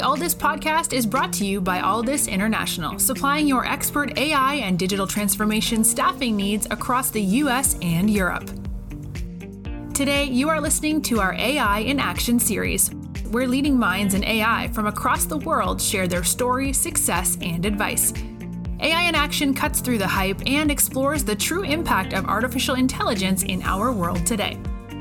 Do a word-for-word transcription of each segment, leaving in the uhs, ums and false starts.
Aldis podcast is brought to you by Aldis International, supplying your expert A I and digital transformation staffing needs across the U S and Europe. Today, you are listening to our A I in Action series, where leading minds in A I from across the world share their story, success, and advice. A I in Action cuts through the hype and explores the true impact of artificial intelligence in our world today.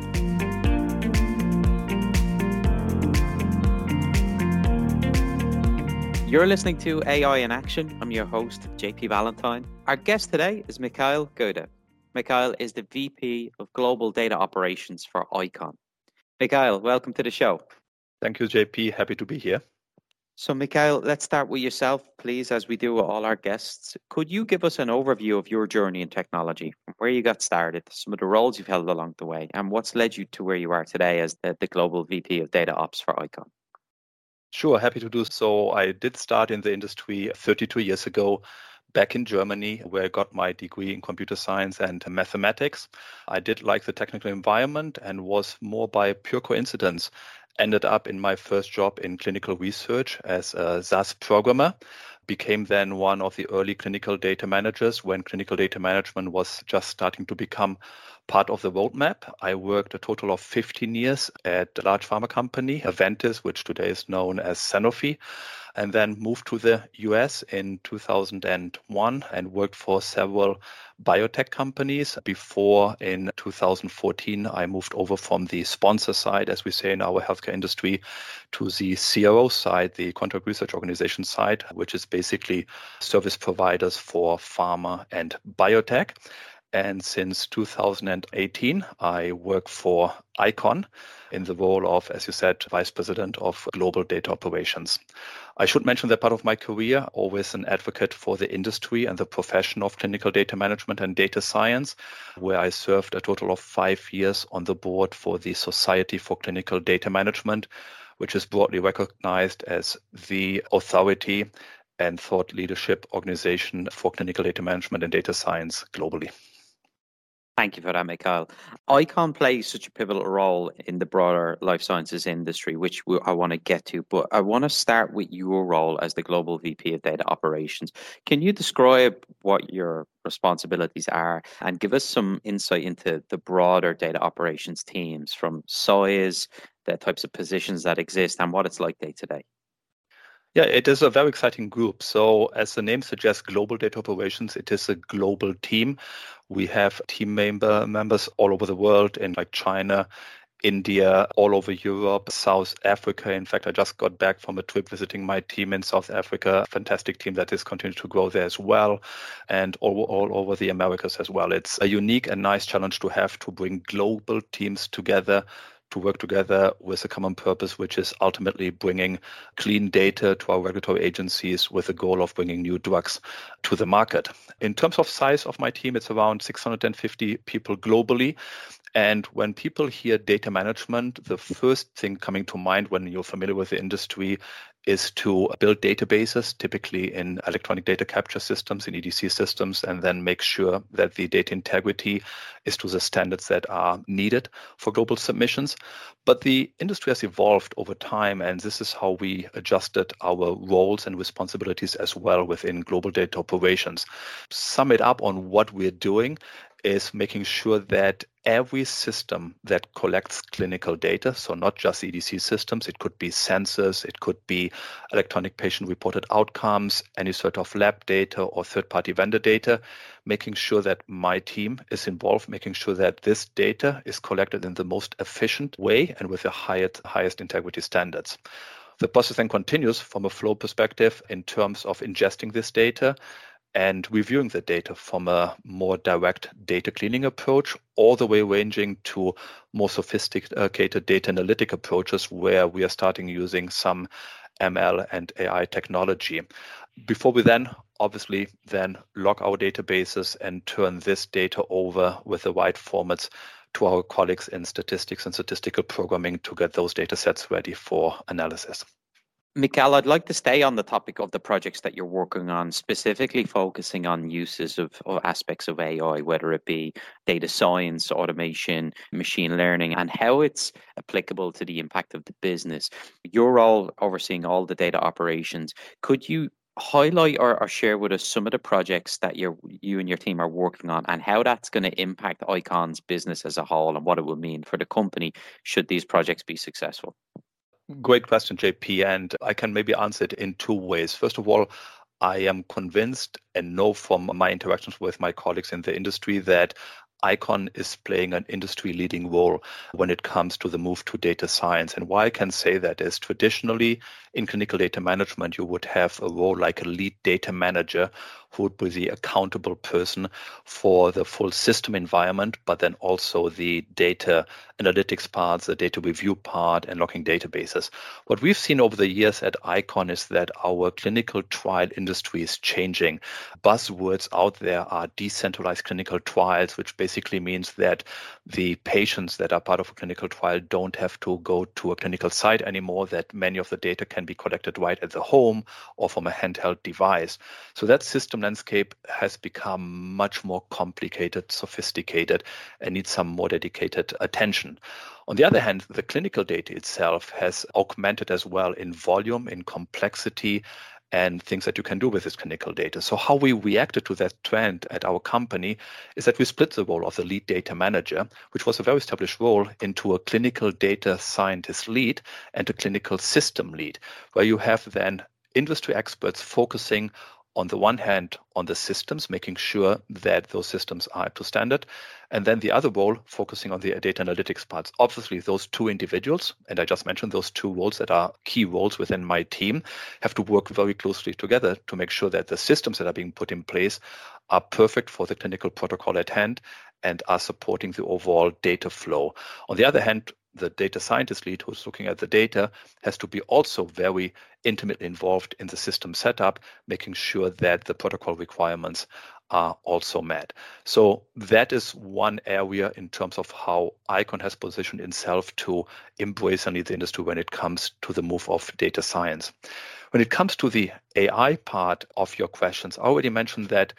You're listening to A I in Action. I'm your host, J P Valentine. Our guest today is Mikhail Gouda. Mikhail is the V P of Global Data Operations for ICON. Mikhail, welcome to the show. Thank you, J P. Happy to be here. So, Mikhail, let's start with yourself, please, as we do with all our guests. Could you give us an overview of your journey in technology, from where you got started, some of the roles you've held along the way, and what's led you to where you are today as the, the Global V P of Data Ops for ICON? Sure, happy to do so. I did start in the industry thirty-two years ago, back in Germany, where I got my degree in computer science and mathematics. I did like the technical environment and was more by pure coincidence ended up in my first job in clinical research as a S A S programmer. Became then one of the early clinical data managers when clinical data management was just starting to become part of the roadmap. I worked a total of fifteen years at a large pharma company, Aventis, which today is known as Sanofi, and then moved to the U S in two thousand one and worked for several biotech companies before in two thousand fourteen I moved over from the sponsor side, as we say in our healthcare industry, to the C R O side, the contract research organization side, which is basically service providers for pharma and biotech. And since two thousand eighteen, I work for ICON in the role of, as you said, Vice President of Global Data Operations. I should mention that part of my career, always an advocate for the industry and the profession of clinical data management and data science, where I served a total of five years on the board for the Society for Clinical Data Management, which is broadly recognized as the authority and thought leadership organization for clinical data management and data science globally. Thank you for that, Mikhail. ICON plays such a pivotal role in the broader life sciences industry, which we, I want to get to, but I want to start with your role as the Global V P of Data Operations. Can you describe what your responsibilities are and give us some insight into the broader data operations teams, from size, the types of positions that exist, and what it's like day to day? Yeah, it is a very exciting group. So as the name suggests, Global Data Operations, it is a global team. We have team member members all over the world in like China, India, all over Europe, South Africa. In fact, I just got back from a trip visiting my team in South Africa. Fantastic team that is continuing to grow there as well, and all, all over the Americas as well. It's a unique and nice challenge to have to bring global teams together to work together with a common purpose, which is ultimately bringing clean data to our regulatory agencies with the goal of bringing new drugs to the market. In terms of size of my team, it's around six hundred fifty people globally. And when people hear data management, the first thing coming to mind when you're familiar with the industry is to build databases, typically in electronic data capture systems, in E D C systems, and then make sure that the data integrity is to the standards that are needed for global submissions. But the industry has evolved over time, and this is how we adjusted our roles and responsibilities as well within global data operations. Sum it up on what we're doing is making sure that every system that collects clinical data, so not just E D C systems, it could be sensors, it could be electronic patient-reported outcomes, any sort of lab data or third-party vendor data, making sure that my team is involved, making sure that this data is collected in the most efficient way and with the highest, highest integrity standards. The process then continues from a flow perspective in terms of ingesting this data and reviewing the data from a more direct data cleaning approach, all the way ranging to more sophisticated data analytic approaches where we are starting using some M L and A I technology. Before we then obviously then log our databases and turn this data over with the right formats to our colleagues in statistics and statistical programming to get those data sets ready for analysis. Mikael, I'd like to stay on the topic of the projects that you're working on, specifically focusing on uses of, of aspects of A I, whether it be data science, automation, machine learning, and how it's applicable to the impact of the business. You're all overseeing all the data operations. Could you highlight or, or share with us some of the projects that you you and your team are working on and how that's going to impact ICON's business as a whole and what it will mean for the company should these projects be successful? Great question, J P, and I can maybe answer it in two ways. First of all, I am convinced and know from my interactions with my colleagues in the industry that ICON is playing an industry-leading role when it comes to the move to data science. And why I can say that is traditionally in clinical data management, you would have a role like a lead data manager who would be the accountable person for the full system environment, but then also the data analytics parts, the data review part, and logging databases. What we've seen over the years at ICON is that our clinical trial industry is changing. Buzzwords out there are decentralized clinical trials, which basically means that the patients that are part of a clinical trial don't have to go to a clinical site anymore, that many of the data can be collected right at the home or from a handheld device. So that system landscape has become much more complicated, sophisticated, and needs some more dedicated attention. On the other hand, the clinical data itself has augmented as well in volume, in complexity, and things that you can do with this clinical data. So how we reacted to that trend at our company is that we split the role of the lead data manager, which was a very established role, into a clinical data scientist lead and a clinical system lead, where you have then industry experts focusing on the one hand on the systems, making sure that those systems are up to standard, and then the other role focusing on the data analytics parts. Obviously, those two individuals, and I just mentioned those two roles that are key roles within my team, have to work very closely together to make sure that the systems that are being put in place are perfect for the clinical protocol at hand and are supporting the overall data flow. On the other hand, the data scientist lead who's looking at the data has to be also very intimately involved in the system setup, making sure that the protocol requirements are also met. So that is one area in terms of how ICON has positioned itself to embrace and lead the industry when it comes to the move of data science. When it comes to the A I part of your questions, I already mentioned that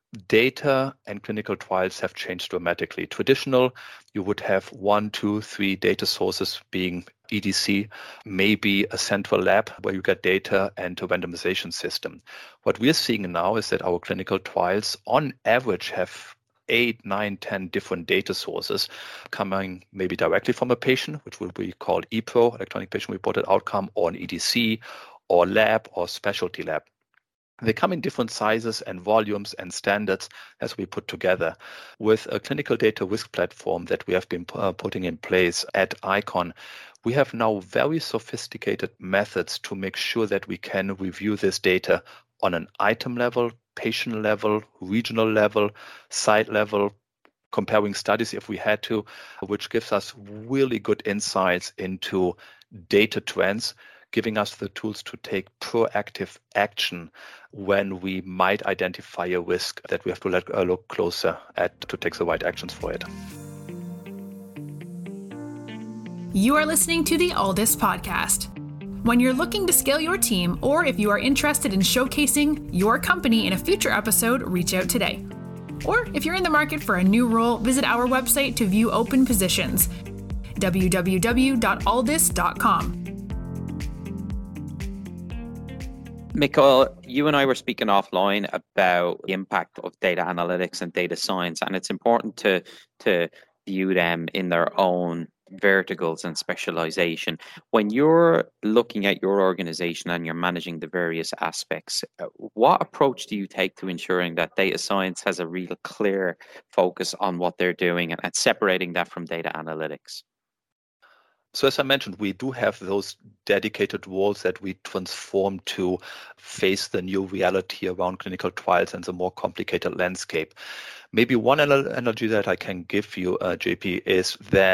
data and clinical trials have changed dramatically. Traditional, you would have one, two, three data sources being E D C, maybe a central lab where you get data and a randomization system. What we're seeing now is that our clinical trials on average have eight, nine, ten different data sources coming maybe directly from a patient, which will be called E P R O, electronic patient reported outcome, or an E D C, or lab, or specialty lab. They come in different sizes and volumes and standards as we put together. With a clinical data risk platform that we have been uh, putting in place at ICON, we have now very sophisticated methods to make sure that we can review this data on an item level, patient level, regional level, site level, comparing studies if we had to, which gives us really good insights into data trends, giving us the tools to take proactive action when we might identify a risk that we have to let, uh, look closer at to take the right actions for it. You are listening to the Aldis Podcast. When you're looking to scale your team, or if you are interested in showcasing your company in a future episode, reach out today. Or if you're in the market for a new role, visit our website to view open positions, w w w dot aldis dot com. Mikael, you and I were speaking offline about the impact of data analytics and data science, and it's important to to view them in their own verticals and specialization. When you're looking at your organization and you're managing the various aspects, what approach do you take to ensuring that data science has a real clear focus on what they're doing and, and separating that from data analytics? So as I mentioned, we do have those dedicated roles that we transform to face the new reality around clinical trials and the more complicated landscape. Maybe one analogy that I can give you, uh, J P, is that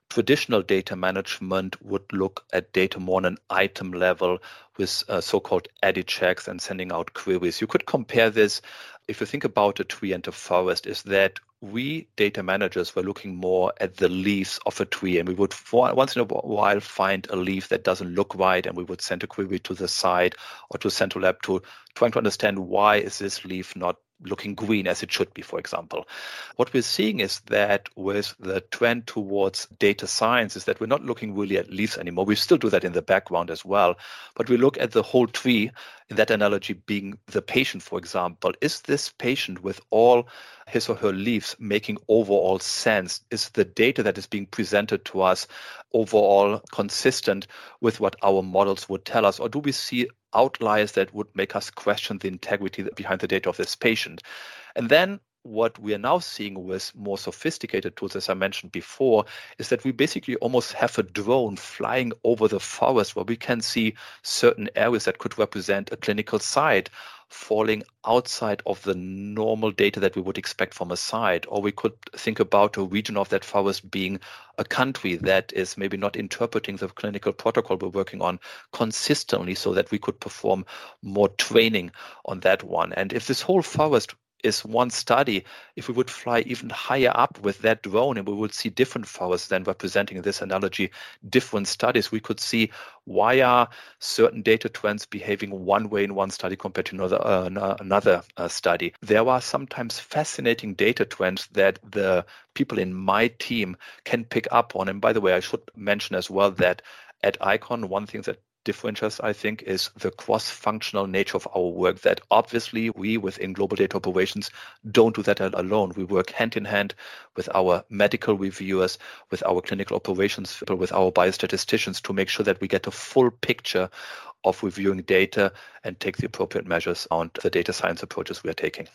Traditional data management would look at data more on an item level with uh, so-called edit checks and sending out queries. You could compare this, if you think about a tree and a forest, is that we data managers were looking more at the leaves of a tree, and we would for, once in a while find a leaf that doesn't look right, and we would send a query to the site or to Central Lab to trying to understand why is this leaf not looking green as it should be, for example. What we're seeing is that with the trend towards data science is that we're not looking really at leaves anymore. We still do that in the background as well, but we look at the whole tree, in that analogy being the patient, for example. Is this patient with all his or her leaves making overall sense? Is the data that is being presented to us overall consistent with what our models would tell us? Or do we see outliers that would make us question the integrity behind the data of this patient? And then what we are now seeing with more sophisticated tools, as I mentioned before, is that we basically almost have a drone flying over the forest where we can see certain areas that could represent a clinical site falling outside of the normal data that we would expect from a site. Or we could think about a region of that forest being a country that is maybe not interpreting the clinical protocol we're working on consistently, so that we could perform more training on that one. And if this whole forest is one study, if we would fly even higher up with that drone and we would see different forests then representing this analogy, different studies, we could see why are certain data trends behaving one way in one study compared to another, uh, another uh, study. There are sometimes fascinating data trends that the people in my team can pick up on. And by the way, I should mention as well that at ICON, one thing that differentiates, I think, is the cross-functional nature of our work, that obviously we within Global Data Operations don't do that alone. We work hand in hand with our medical reviewers, with our clinical operations people, with our biostatisticians to make sure that we get a full picture of reviewing data and take the appropriate measures on the data science approaches we are taking.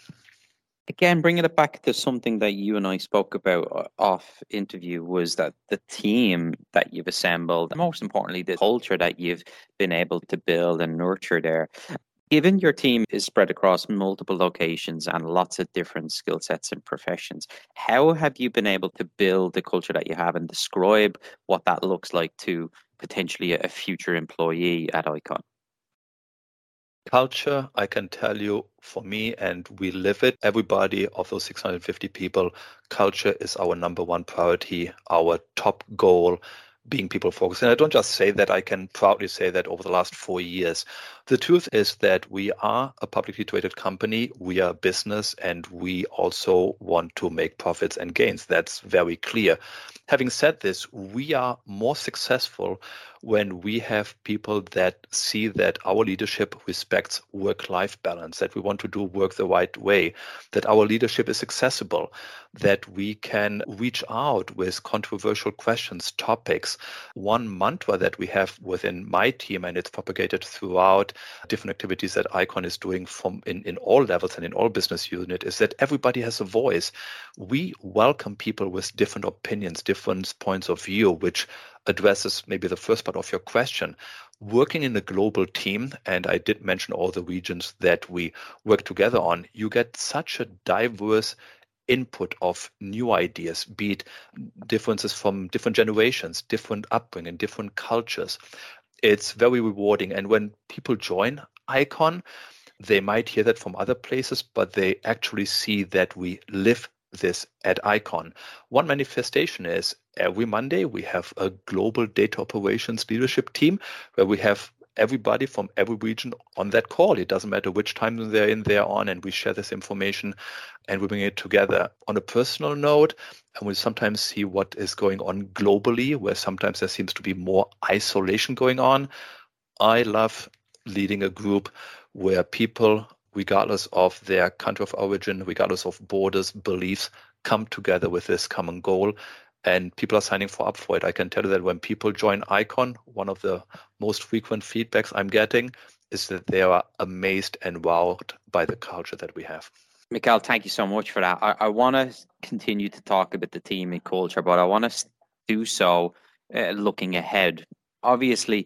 Again, bringing it back to something that you and I spoke about off interview was that the team that you've assembled, most importantly, the culture that you've been able to build and nurture there. Given your team is spread across multiple locations and lots of different skill sets and professions, how have you been able to build the culture that you have and describe what that looks like to potentially a future employee at ICON? Culture, I can tell you, for me, and we live it, everybody of those six hundred fifty people, culture is our number one priority, our top goal, being people focused. And I don't just say that, I can proudly say that over the last four years. The truth is that we are a publicly traded company, we are a business, and we also want to make profits and gains. That's very clear. Having said this, we are more successful when we have people that see that our leadership respects work-life balance, that we want to do work the right way, that our leadership is accessible, that we can reach out with controversial questions, topics. One mantra that we have within my team, and it's propagated throughout different activities that ICON is doing from in, in all levels and in all business units, is that everybody has a voice. We welcome people with different opinions, different points of view, which addresses maybe the first part of your question. Working in a global team, and I did mention all the regions that we work together on, you get such a diverse input of new ideas, be it differences from different generations, different upbringing, different cultures. It's very rewarding. And when people join ICON, they might hear that from other places, but they actually see that we live this at ICON. One manifestation is every Monday we have a global data operations leadership team where we have everybody from every region on that call. It doesn't matter which time they're in, they're on, and we share this information and we bring it together. On a personal note, and we sometimes see what is going on globally, where sometimes there seems to be more isolation going on. I love leading a group where people, regardless of their country of origin, regardless of borders, beliefs, come together with this common goal. And people are signing for up for it. I can tell you that when people join ICON, one of the most frequent feedbacks I'm getting is that they are amazed and wowed by the culture that we have. Mikhail, thank you so much for that. I, I want to continue to talk about the team and culture, but I want to do so uh, looking ahead. Obviously,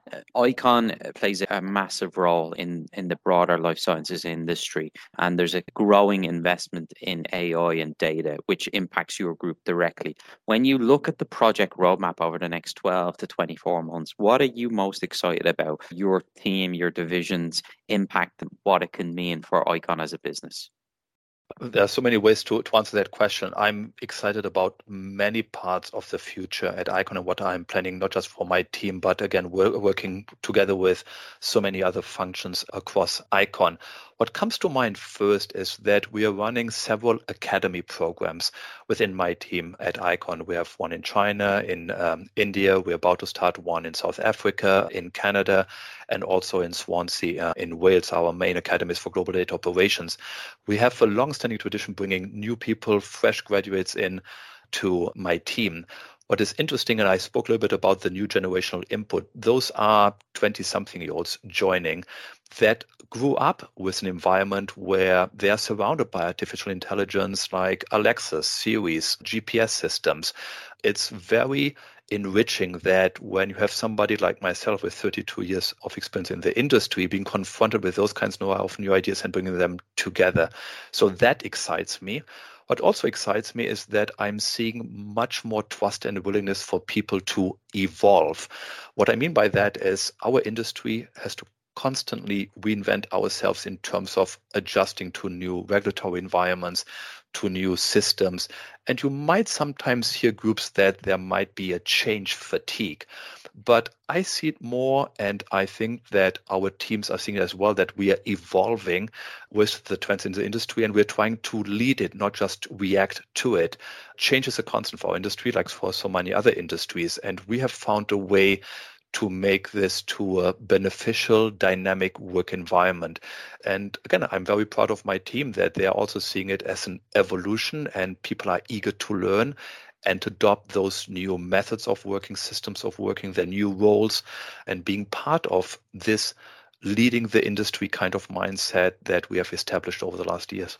Icon plays a massive role in, in the broader life sciences industry, and there's a growing investment in A I and data, which impacts your group directly. When you look at the project roadmap over the next twelve to twenty-four months, what are you most excited about? Your team, your division's impact, and what it can mean for Icon as a business? There are so many ways to, to answer that question. I'm excited about many parts of the future at Icon and what I'm planning, not just for my team, but again, we're working together with so many other functions across Icon. What comes to mind first is that we are running several academy programs within my team at Icon. We have one in China, in um, India. We're about to start one in South Africa, in Canada, and also in Swansea, uh, in Wales, our main academies for global data operations. We have a long-standing tradition bringing new people, fresh graduates in to my team. What is interesting, and I spoke a little bit about the new generational input, those are twenty-something-year-olds joining that grew up with an environment where they are surrounded by artificial intelligence like Alexa, Siri's, G P S systems. It's very enriching that when you have somebody like myself with thirty-two years of experience in the industry being confronted with those kinds of new ideas and bringing them together. So that excites me. What also excites me is that I'm seeing much more trust and willingness for people to evolve. What I mean by that is our industry has to constantly reinvent ourselves in terms of adjusting to new regulatory environments, to new systems. And you might sometimes hear groups that there might be a change fatigue. But I see it more, and I think that our teams are seeing it as well, that we are evolving with the trends in the industry, and we're trying to lead it, not just react to it. Change is a constant for our industry, like for so many other industries, and we have found a way to make this to a beneficial, dynamic work environment. And again, I'm very proud of my team that they are also seeing it as an evolution, and people are eager to learn and to adopt those new methods of working, systems of working, their new roles, and being part of this leading the industry kind of mindset that we have established over the last years.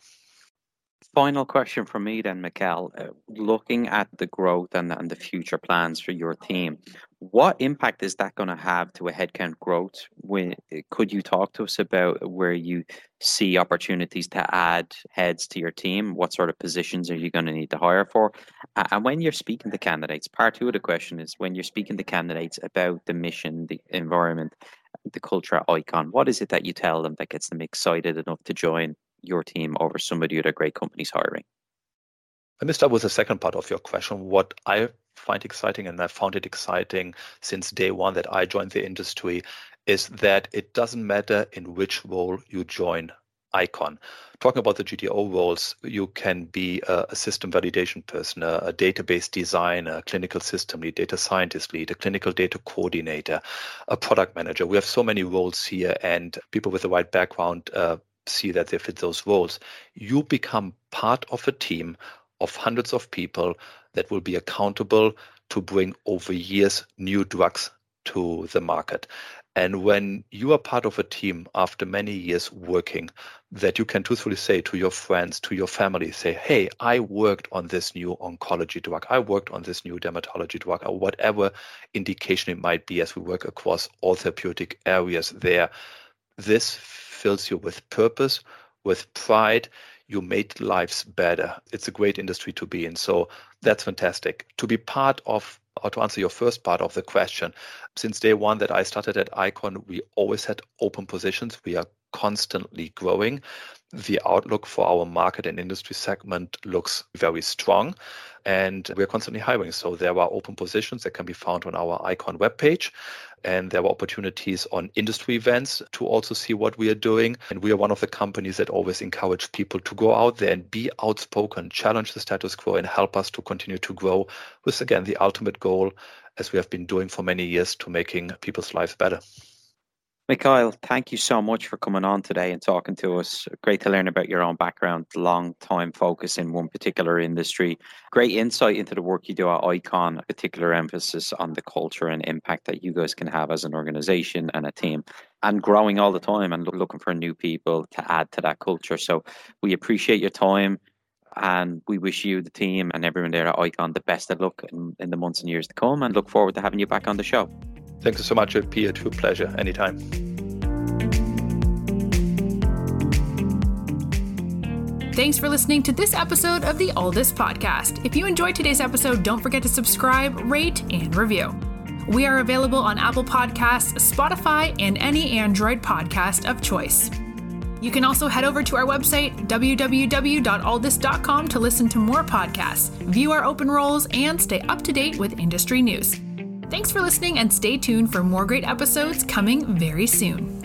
Final question from me then, Mikkel. Uh, looking at the growth and, and the future plans for your team, what impact is that going to have to a headcount growth? When, could you talk to us about where you see opportunities to add heads to your team? What sort of positions are you going to need to hire for? Uh, and when you're speaking to candidates, part two of the question is when you're speaking to candidates about the mission, the environment, the culture at Icon, what is it that you tell them that gets them excited enough to join your team over some of the other great companies hiring? Let me start with the second part of your question. What I find exciting, and I found it exciting since day one that I joined the industry, is that it doesn't matter in which role you join Icon. Talking about the G D O roles, you can be a, a system validation person, a, a database designer, a clinical system lead, data scientist lead, a clinical data coordinator, a product manager. We have so many roles here, and people with the right background uh, see that they fit those roles. You become part of a team of hundreds of people that will be accountable to bring over years new drugs to the market. And when you are part of a team after many years working, that you can truthfully say to your friends, to your family, say, hey, I worked on this new oncology drug, I worked on this new dermatology drug, or whatever indication it might be as we work across all therapeutic areas there. This fills you with purpose, with pride. You made lives better. It's a great industry to be in. So that's fantastic. To be part of, or to answer your first part of the question, since day one that I started at Icon, we always had open positions. We are constantly growing. The outlook for our market and industry segment looks very strong, and we're constantly hiring. So there are open positions that can be found on our Icon webpage, and there are opportunities on industry events to also see what we are doing. And we are one of the companies that always encourage people to go out there and be outspoken, challenge the status quo, and help us to continue to grow with, again, the ultimate goal, as we have been doing for many years, to making people's lives better. Mikkel, thank you so much for coming on today and talking to us. Great to learn about your own background, long time focus in one particular industry. Great insight into the work you do at Icon, a particular emphasis on the culture and impact that you guys can have as an organization and a team, and growing all the time and looking for new people to add to that culture. So we appreciate your time, and we wish you, the team, and everyone there at Icon the best of luck in, in the months and years to come, and look forward to having you back on the show. Thank you so much. It would be a true pleasure anytime. Thanks for listening to this episode of the Aldus Podcast. If you enjoyed today's episode, don't forget to subscribe, rate, and review. We are available on Apple Podcasts, Spotify, and any Android podcast of choice. You can also head over to our website, w w w dot aldus dot com, to listen to more podcasts, view our open roles, and stay up to date with industry news. Thanks for listening, and stay tuned for more great episodes coming very soon.